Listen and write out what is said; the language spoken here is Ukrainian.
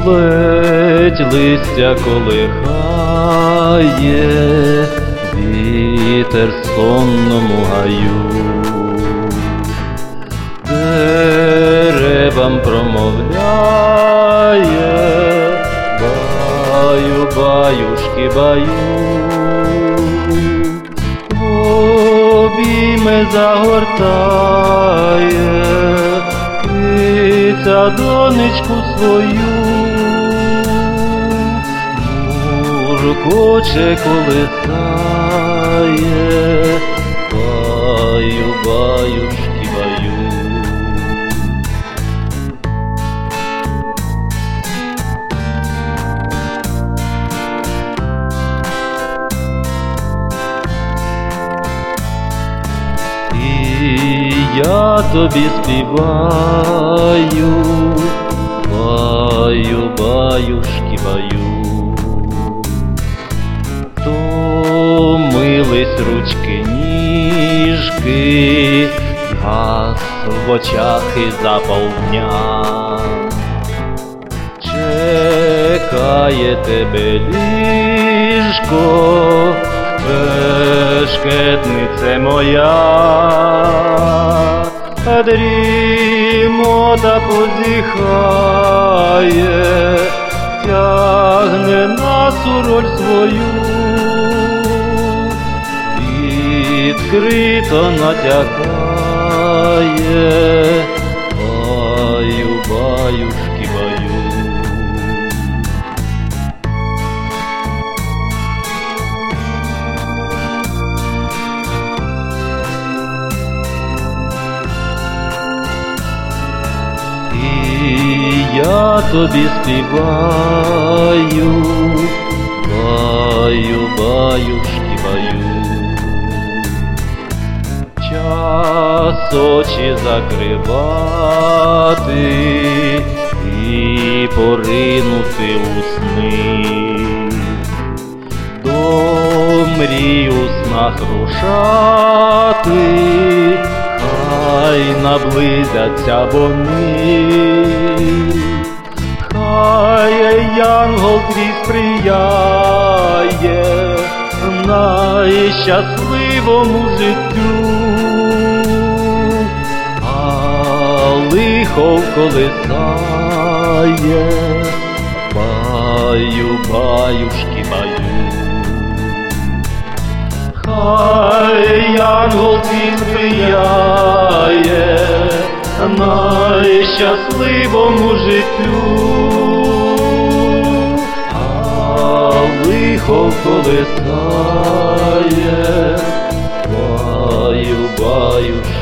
ледь листя колихає вітер в сонному гаю, деревам промовляє баю, баюшки, баю, обійми загортає киця донечку свою, муркоче колисає баю, баюшки, баю. І я тобі співаю баю, баюшки, баю. Втомились ручки, ніжки, газ в очах і запал дня. Чекає тебе ліжко, бешкетнице моя, а дрімота позіхає, тягне насу роль свою, відкрито натякає баю, баюшки, баю. І я тобі співаю баю, баюшки, баю. Час очі закривати і поринути у сни, до мрій у снах рушати, хай наблизяться вони, хай янгол твій сприяє найщасливому життю, а лихо вколисає баю, баюшки, баю. Хай янгол твій сприяє найщасливому життю, а лихо вколисає баю, баюшки.